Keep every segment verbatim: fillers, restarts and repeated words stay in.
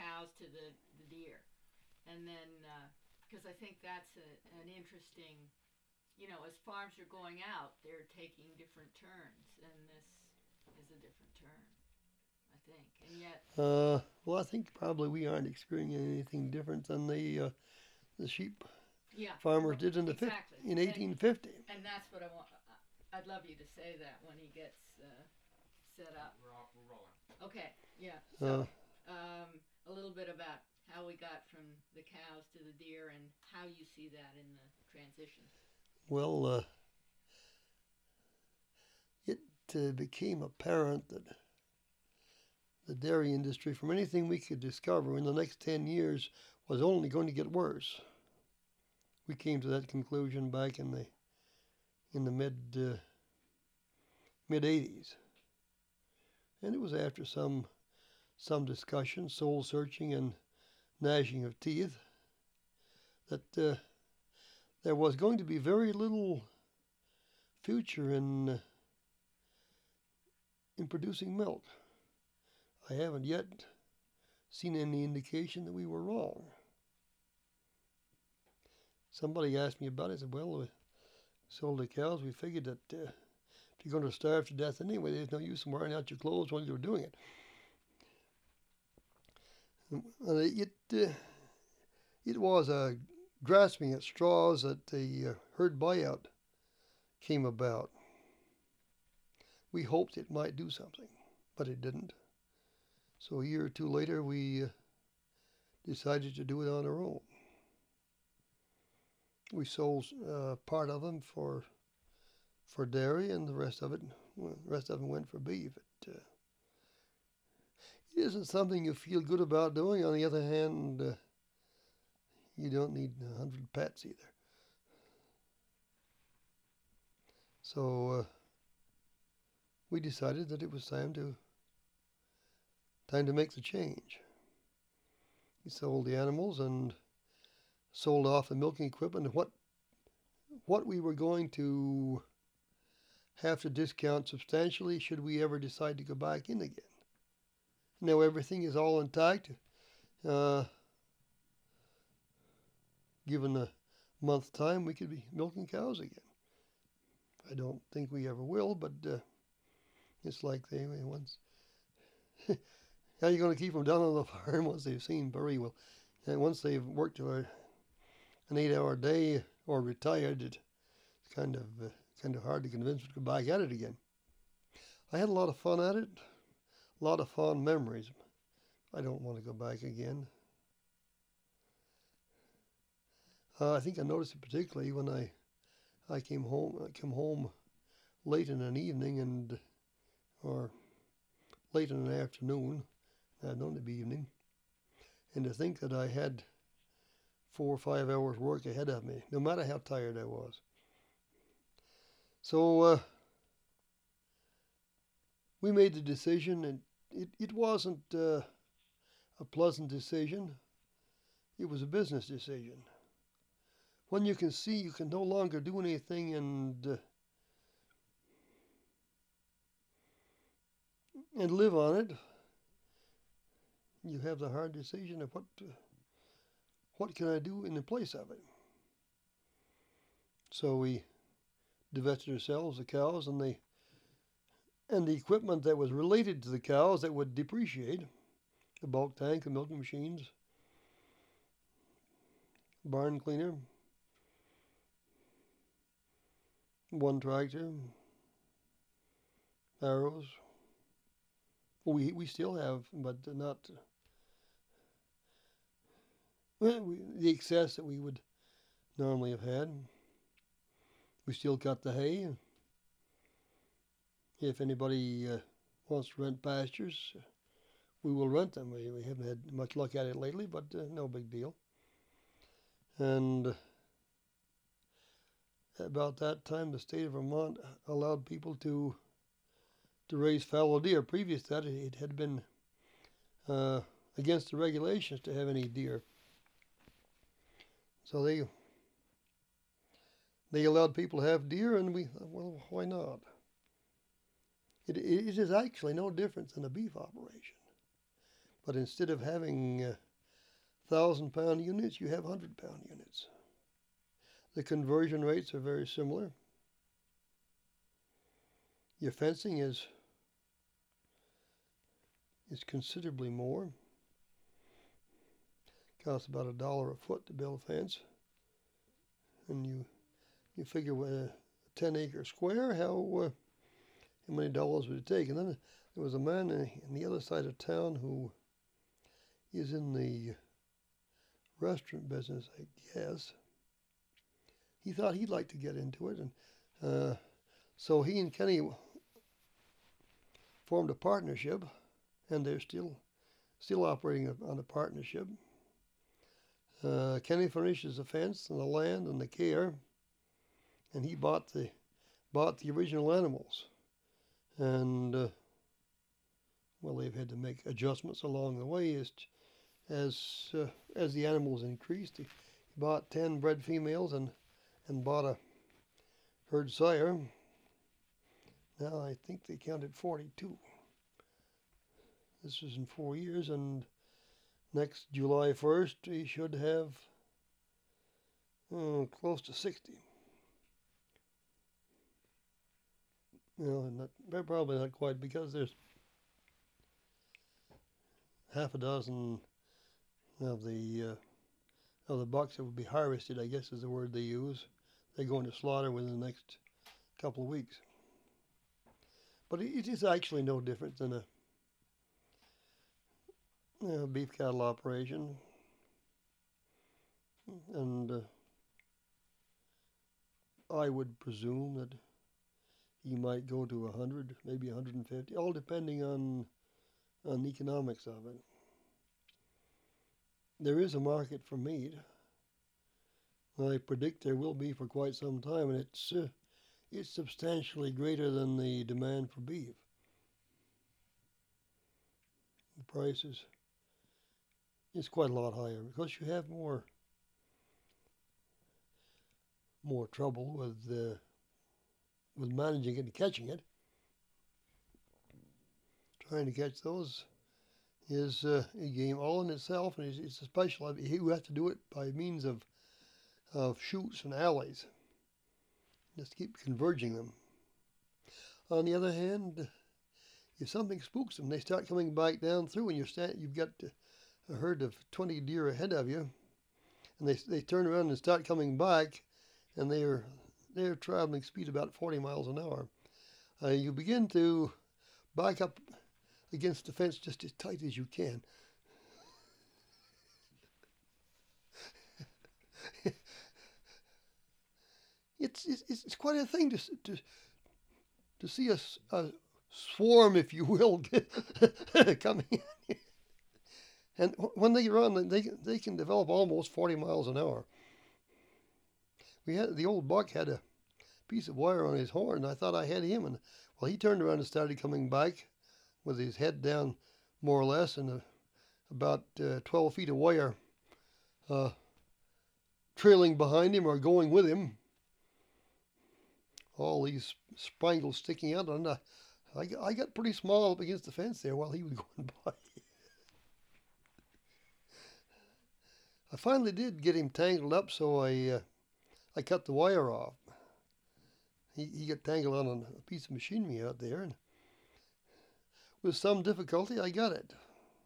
cows to the, the deer. And then, because uh, I think that's a, an interesting, you know, as farms are going out, they're taking different turns, and this is a different turn, I think. And yet, Uh, well, I think probably we aren't experiencing anything different than the uh, the sheep yeah, farmers well, did in the fif- exactly. in And eighteen fifty. and that's what I want. I'd love you to say that when he gets uh, set up. We're all, we're rolling. Okay, yeah. Uh, So, um, a little bit about how we got from the cows to the deer and how you see that in the transition. well, uh, it uh, became apparent that the dairy industry, from anything we could discover in the next ten years, was only going to get worse. We came to that conclusion back in the in the mid uh, mid eighties, and it was after some some discussion, soul searching, and gnashing of teeth that uh, there was going to be very little future in uh, in producing milk. I haven't yet seen any indication that we were wrong. Somebody asked me about it. I said, well, we sold the cows. We figured that uh, if you're going to starve to death anyway, there's no use in wearing out your clothes while you're doing it. And it, uh, it was a grasping at straws that the uh, herd buyout came about. We hoped it might do something, but it didn't. So a year or two later, we uh, decided to do it on our own. We sold uh, part of them for for dairy, and the rest of it, well, the rest of them went for beef. It, uh, it isn't something you feel good about doing. On the other hand, uh, you don't need a hundred pets either. So uh, we decided that it was time to time to make the change. We sold the animals and sold off the milking equipment. What what we were going to have to discount substantially should we ever decide to go back in again. Now everything is all intact. Uh, given a month's time, we could be milking cows again. I don't think we ever will, but uh, it's like they once. How are you going to keep them down on the farm once they've seen very well? And once they've worked a, an eight-hour day or retired, it's kind of uh, kind of hard to convince them to go back at it again. I had a lot of fun at it, a lot of fond memories. I don't want to go back again. Uh, I think I noticed it particularly when I I came home. I came home late in an evening and or late in an afternoon. I'd known it be evening, and to think that I had four or five hours work ahead of me, no matter how tired I was. So uh, we made the decision, and it, it wasn't uh, a pleasant decision. It was a business decision. When you can see you can no longer do anything and uh, and live on it, you have the hard decision of what uh, what can I do in the place of it. So we divested ourselves of the cows and the and the equipment that was related to the cows that would depreciate, the bulk tank, the milking machines, barn cleaner, one tractor, arrows. Well, we we still have, but not well, we, the excess that we would normally have had. We still cut the hay. If anybody uh, wants to rent pastures, we will rent them. We, we haven't had much luck at it lately, but uh, no big deal. And about that time, the state of Vermont allowed people to to raise fallow deer. Previous to that, it had been uh, against the regulations to have any deer. So they they allowed people to have deer, and we thought, well, why not? It, it is actually no different than a beef operation. But instead of having uh, thousand pound units, you have hundred pound units. The conversion rates are very similar. Your fencing is is considerably more. Costs about a dollar a foot to build a fence, and you you figure with a ten acre square how uh, how many dollars would it take? And then there was a man on the other side of town who is in the restaurant business, I guess. He thought he'd like to get into it, and uh, so he and Kenny formed a partnership, and they're still still operating on a partnership. Uh, Kenny furnishes the fence and the land and the care, and he bought the bought the original animals, and uh, well, they've had to make adjustments along the way as as uh, as the animals increased. He bought ten bred females and and bought a herd sire. Now I think they counted forty-two. This was in four years, and next July first he should have oh, close to sixty. No, not, probably not quite, because there's half a dozen of the uh, of the bucks that would be harvested, I guess is the word they use. They're going to slaughter within the next couple of weeks. But it is actually no different than a you know, beef cattle operation. And uh, I would presume that he might go to one hundred, maybe one hundred fifty, all depending on on the economics of it. There is a market for meat. I predict there will be for quite some time, and it's uh, it's substantially greater than the demand for beef. The price is, is quite a lot higher because you have more more trouble with uh, with managing it and catching it. Trying to catch those is uh, a game all in itself, and it's, it's a special. You have to do it by means of of chutes and alleys. Just keep converging them. On the other hand, if something spooks them, they start coming back down through, and you're stand, you've got a herd of twenty deer ahead of you, and they they turn around and start coming back, and they're they're traveling speed about forty miles an hour. Uh, you begin to back up against the fence just as tight as you can. It's, it's it's quite a thing to to to see a, a swarm, if you will, coming in. And when they run, they they can develop almost forty miles an hour. We had the old buck had a piece of wire on his horn, and I thought I had him, and well, he turned around and started coming back with his head down, more or less, and a, about uh, twelve feet of wire uh, trailing behind him or going with him. All these spangles sticking out, and I, I, I got pretty small up against the fence there while he was going by. I finally did get him tangled up, so I uh, I cut the wire off. He he got tangled on a piece of machinery out there, and with some difficulty I got it.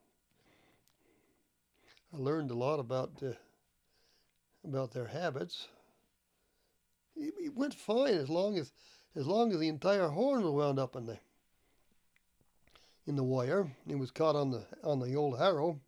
I learned a lot about uh, about their habits. It went fine as long as as long as the entire horn was wound up in the in the wire. It was caught on the on the old harrow.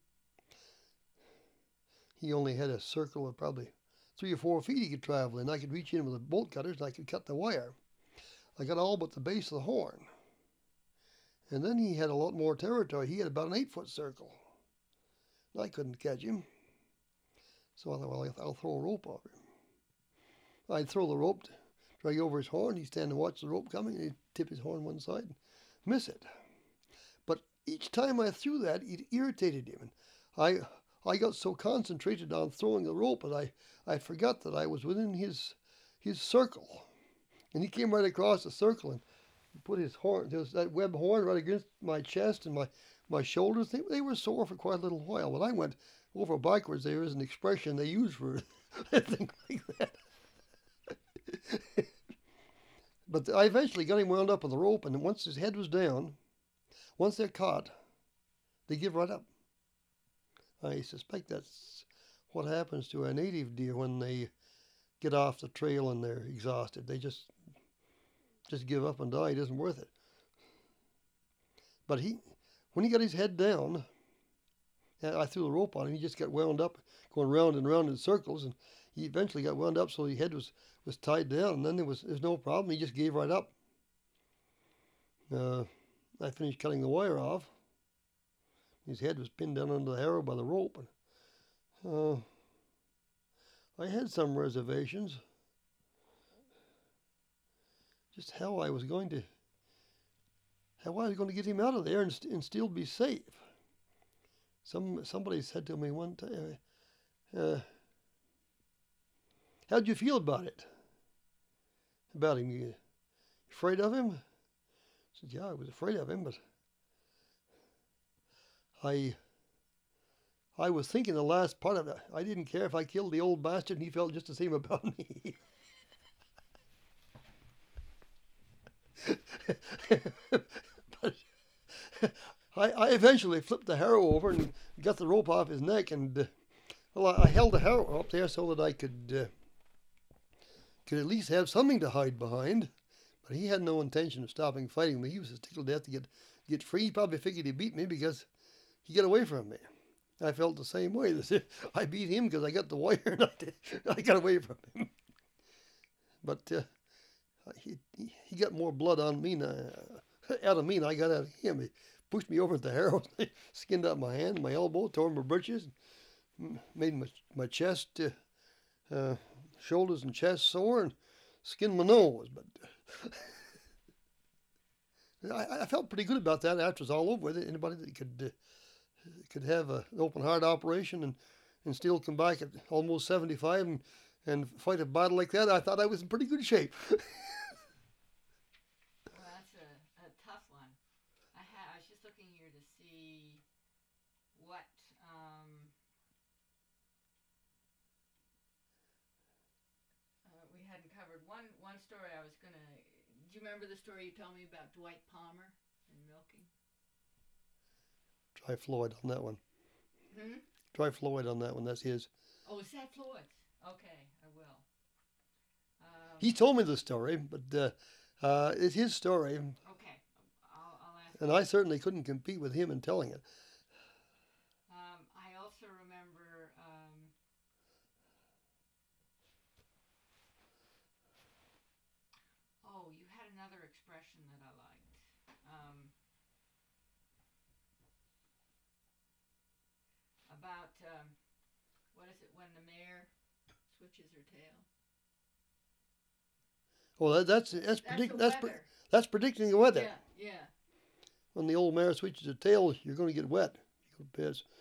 He only had a circle of probably three or four feet he could travel in. I could reach in with the bolt cutters and I could cut the wire. I got all but the base of the horn. And then he had a lot more territory. He had about an eight foot circle. I couldn't catch him. So I thought, well, I'll throw a rope over him. I'd throw the rope, drag over his horn, he'd stand and watch the rope coming, and he'd tip his horn one side and miss it. But each time I threw that, it irritated him. And I I got so concentrated on throwing the rope that I, I forgot that I was within his his circle. And he came right across the circle and put his horn, there was that web horn right against my chest, and my, my shoulders, they, they were sore for quite a little while. When I went over backwards, there is an expression they use for a thing like that. But I eventually got him wound up with a rope, and once his head was down, once they're caught, they give right up. I suspect that's what happens to a native deer when they get off the trail and they're exhausted. They just just give up and die. It isn't worth it. But he, when he got his head down, I threw the rope on him. He just got wound up, going round and round in circles, and he eventually got wound up so his head was, was tied down, and then there was, there was no problem. He just gave right up. Uh, I finished cutting the wire off. His head was pinned down under the harrow by the rope. And, uh, I had some reservations. Just how I was going to, how I was going to get him out of there and, st- and still be safe. Some somebody said to me one time, uh, "How'd you feel about it? About him? You afraid of him?" I said, "Yeah, I was afraid of him, but I." I was thinking the last part of it. I didn't care if I killed the old bastard, and he felt just the same about me. But I, I eventually flipped the harrow over and got the rope off his neck, and uh, well, I, I held the harrow up there so that I could uh, could at least have something to hide behind. But he had no intention of stopping fighting me. He was as tickled to death to get get free. He probably figured he beat me because he got away from me. I felt the same way. I beat him because I got the wire and I, did, I got away from him. But uh, he he got more blood on me now, out of me than I got out of him. He pushed me over at the harrow, skinned up my hand, my elbow, tore my breeches, made my my chest, uh, uh, shoulders and chest sore, and skinned my nose. But uh, I, I felt pretty good about that after it was all over with. Anybody that could. Uh, could have a, an open heart operation and, and still come back at almost seventy-five and, and fight a battle like that, I thought I was in pretty good shape. Well, that's a, a tough one. I, ha- I was just looking here to see what um, uh, we hadn't covered. One one story I was going to... Do you remember the story you told me about Dwight Palmer and milking? Try Floyd on that one. Hmm? Try Floyd on that one. That's his. Oh, is that Floyd's? Okay, I will. Um, He told me the story, but uh, uh, it's his story. Okay, I'll, I'll ask. And I certainly couldn't compete with him in telling it. Um, I also remember um, oh, you had another expression that I liked. Um, about um, what is it when the mare switches her tail? Well, that, that's that's That's predict, the that's pre- weather. that's predicting the weather. Yeah, yeah. When the old mare switches her tail, you're going to get wet. You're going to piss.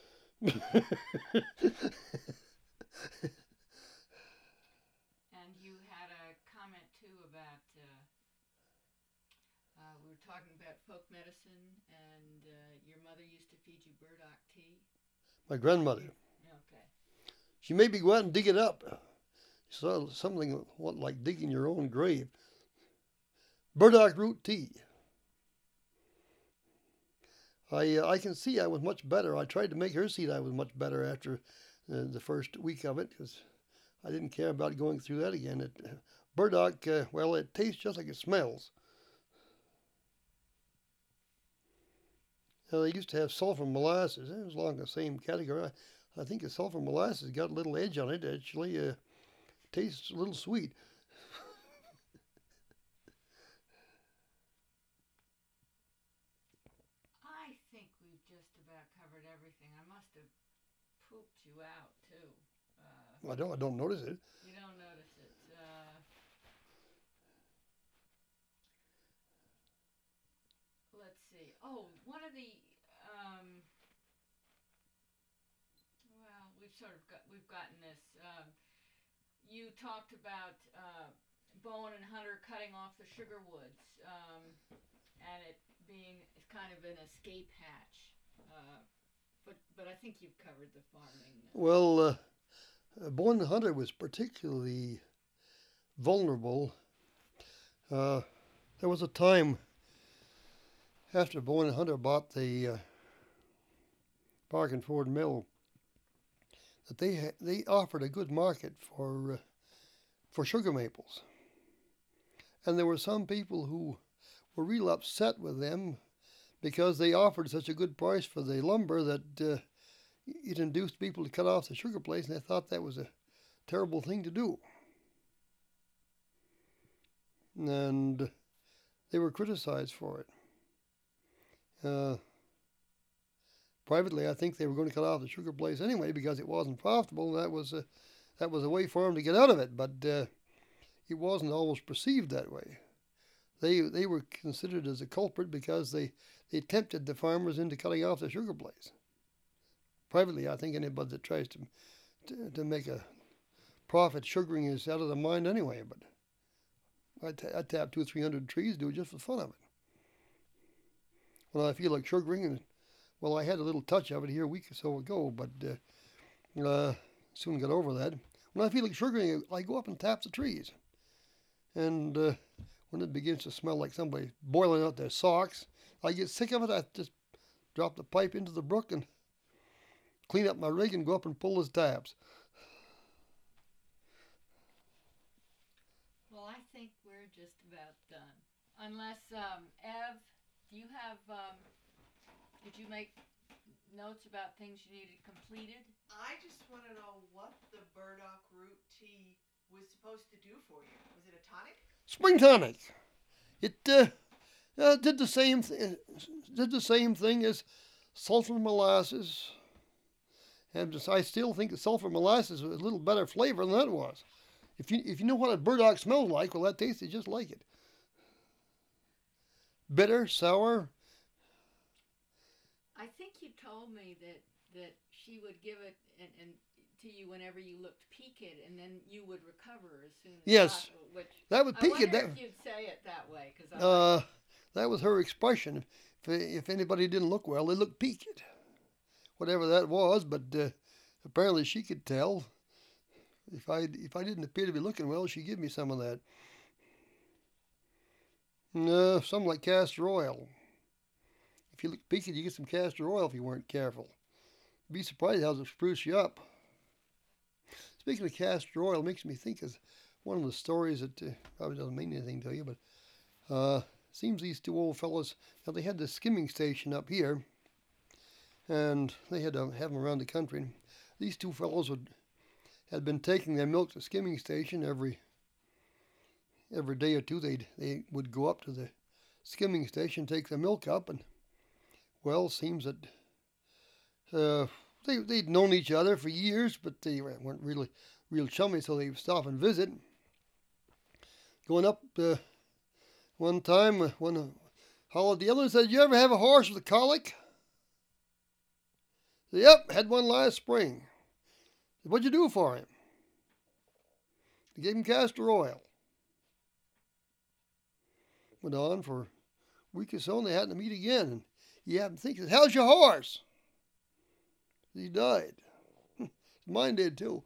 And you had a comment too about uh, uh, we were talking about folk medicine, and uh, your mother used to feed you burdock tea. My grandmother. Okay. She made me go out and dig it up. So something what, like digging your own grave. Burdock root tea. I uh, I can see I was much better. I tried to make her see that I was much better after uh, the first week of it because I didn't care about going through that again. It, uh, burdock, uh, well, it tastes just like it smells. Uh, they used to have sulfur molasses. It was along the same category. I, I think the sulfur molasses got a little edge on it. Actually, uh, tastes a little sweet. I think we've just about covered everything. I must have pooped you out too. Uh, I don't. I don't notice it. you don't notice it. Uh, let's see. Oh, one of the um, well, we've sort of got we've gotten this. Um, you talked about uh, Bowen and Hunter cutting off the sugar woods, um, and it being kind of an escape hatch. Uh, but but I think you've covered the farming. Uh, Well, uh, uh, Bowen Hunter was particularly vulnerable. Uh, there was a time after Bowen Hunter bought the uh, Park and Ford Mill that they ha- they offered a good market for uh, for sugar maples, and there were some people who were real upset with them because they offered such a good price for the lumber that uh, it induced people to cut off the sugar place, and they thought that was a terrible thing to do. And they were criticized for it. Uh, privately, I think they were going to cut off the sugar place anyway because it wasn't profitable. And that was a that was a way for them to get out of it, but uh, it wasn't always perceived that way. They they were considered as a culprit because they, they tempted the farmers into cutting off the sugar place. Privately, I think anybody that tries to to, to make a profit sugaring is out of their mind anyway. But I t- I tap two or three hundred trees, do it just for fun of it. When I feel like sugaring, and well, I had a little touch of it here a week or so ago, but uh, uh, soon got over that. When I feel like sugaring, I go up and tap the trees, and uh, when it begins to smell like somebody boiling out their socks, I get sick of it. I just drop the pipe into the brook and clean up my rig and go up and pull those tabs. well, I think we're just about done. Unless, um, Ev, do you have, um, did you make notes about things you needed completed? I just want to know what the burdock root tea was supposed to do for you. Was it a tonic? Spring tonic. It uh, uh, did the same th- did the same thing as sulfur molasses, and just, I still think the sulfur molasses was a little better flavor than that was. If you if you know what a burdock smells like, well, that tasted just like it. Bitter, sour. I think you told me that, that she would give it and, and to you whenever you looked peaked, and then you would recover as soon as Yes. possible. Which That would I peak wonder it. That, if you'd say it that way, because uh, that was her expression. If if anybody didn't look well, they looked peaked. Whatever that was, but uh, apparently she could tell. If I if I didn't appear to be looking well, she'd give me some of that. No, some like castor oil. If you look peaked, you get some castor oil if you weren't careful. You'd be surprised how it'll spruce you up. Speaking of castor oil, it makes me think of one of the stories that uh, probably doesn't mean anything to you, but uh, seems these two old fellows, now they had this skimming station up here, and they had to have them around the country. These two fellows would had been taking their milk to the skimming station every every day or two. They'd they would go up to the skimming station, take the milk up, and well, seems that uh, they they'd known each other for years, but they weren't really real chummy, so they would stop and visit. Going up uh, one time, uh, one uh, hollered the other and said, "You ever have a horse with a colic?" Said, "Yep, had one last spring." Said, "What'd you do for him?" They gave him castor oil. Went on for a week or so, and they had to meet again. And he happened to think, "How's your horse?" He died. Mine did too.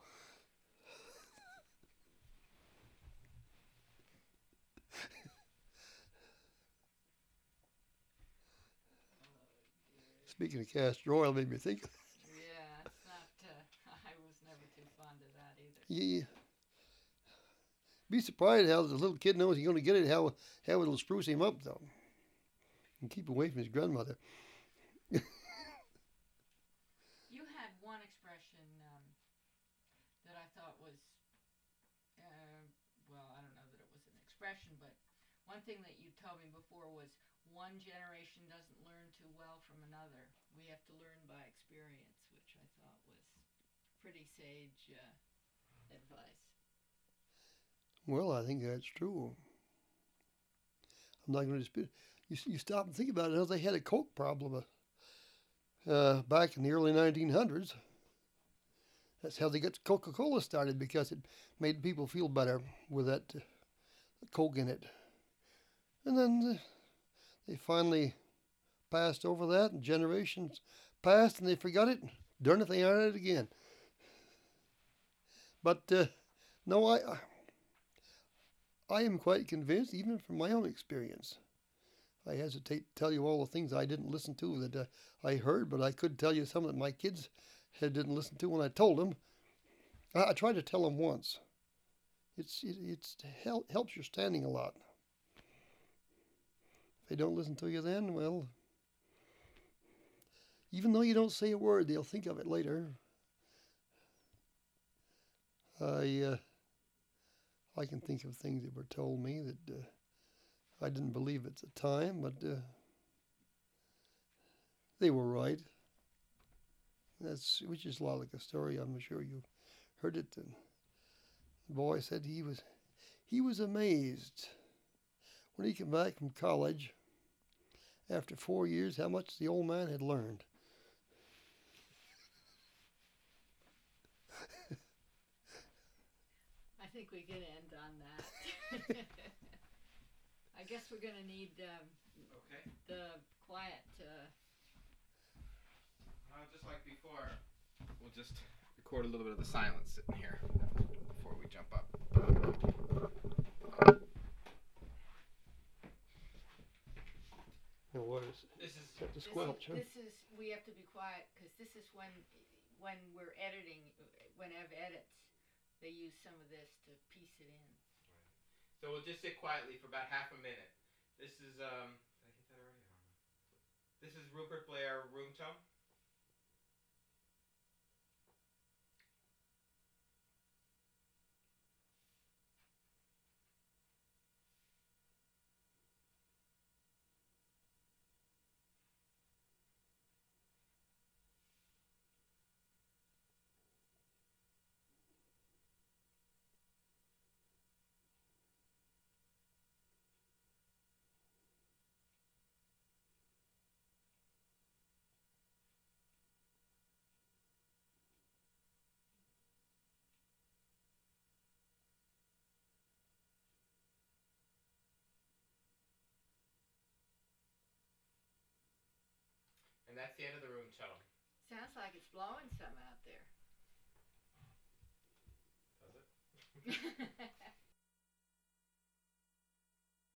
Speaking of castor oil, made me think. yeah, it's not. Uh, I was never too fond of that either. You be surprised how the little kid knows he's going to get it. How how it'll spruce him up though, and keep away from his grandmother. You had one expression um, that I thought was, uh, well, I don't know that it was an expression, but one thing that you told me before was one generation doesn't learn too well from another. We have to learn by experience, which I thought was pretty sage uh, advice. Well, I think that's true. I'm not going to dispute. You you stop and think about it. They had a coke problem uh, back in the early nineteen hundreds. That's how they got Coca-Cola started, because it made people feel better with that uh, coke in it. And then uh, they finally passed over that, and generations passed and they forgot it, darn if they aren't it again. But uh, no, I, I am quite convinced, even from my own experience. I hesitate to tell you all the things I didn't listen to that uh, I heard, but I could tell you some that my kids had didn't listen to when I told them. I, I tried to tell them once. It's it, it's hel- helps your standing a lot. If they don't listen to you then, well, even though you don't say a word, they'll think of it later. I uh, I can think of things that were told me that uh, I didn't believe at the time, but uh, they were right. That's which is a lot like a story. I'm sure you heard it. And the boy said he was he was amazed when he came back from college after four years how much the old man had learned. I think we could end on that. I guess we're going to need um, Okay. the quiet. Uh, Uh, just like before, we'll just record a little bit of the silence sitting here before we jump up. Now what is This is that? The this, squelch, huh? this is we have to be quiet because this is when when we're editing. When Ev edits, they use some of this to piece it in. so we'll just sit quietly for about half a minute. This is um. Did I hit that already? I don't know. This is Rupert Blair room tone. And that's the end of the room tone. Sounds like it's blowing some out there. Does it?